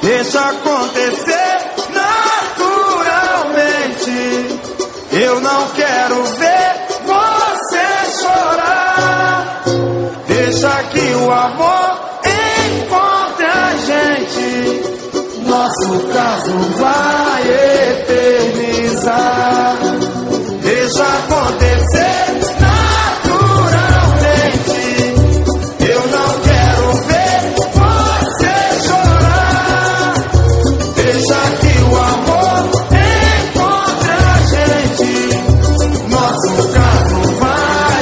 Deixa acontecer naturalmente. Eu não quero ver você chorar. Deixa que o amor encontre a gente. Nosso caso vai eternizar. Deixa acontecer naturalmente. Eu não quero ver você chorar. Deixa que o amor encontre a gente. Nosso caso vai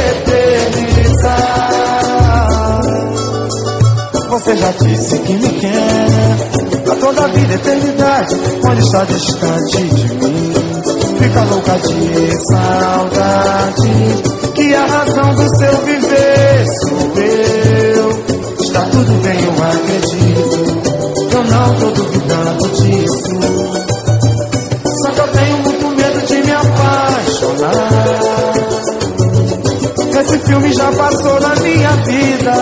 eternizar. Você já disse que me quer pra toda a vida, eternidade. Quando está distante de mim, fica louca de saudade. Que a razão do seu viver sou eu. Está tudo bem, eu acredito. Eu não tô duvidando disso. Só que eu tenho muito medo de me apaixonar. Esse filme já passou na minha vida.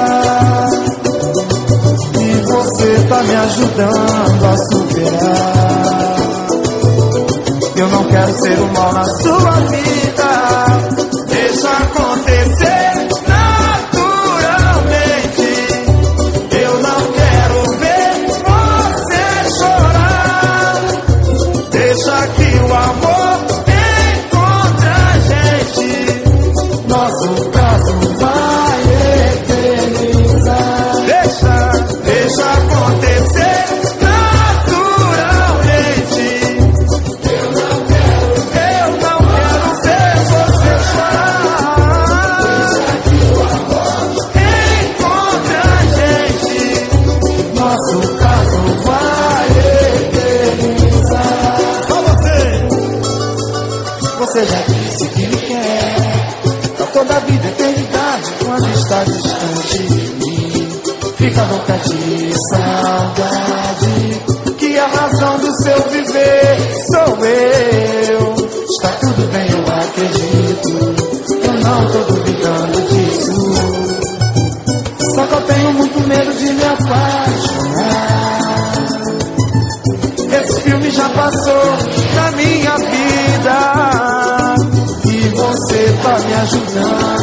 Você tá me ajudando a superar. Eu não quero ser um mal na sua vida. Deixa acontecer naturalmente. Eu não quero ver você chorar. Deixa que o amor encontre a gente. Nosso caso vai eternizar. Deixa acontecer naturalmente. Eu não quero ver você chorar. Deixa que o amor encontre a gente. Nosso caso vai eternizar. Só você. Você já disse que me quer pra toda a vida, eternidade. Quando está distante de mim, fica louca de saudade. Que a razão do seu viver sou eu. Está tudo bem, eu acredito. Eu não tô duvidando disso. Só que eu tenho muito medo de me apaixonar. Esse filme já passou na minha vida. E você tá me ajudando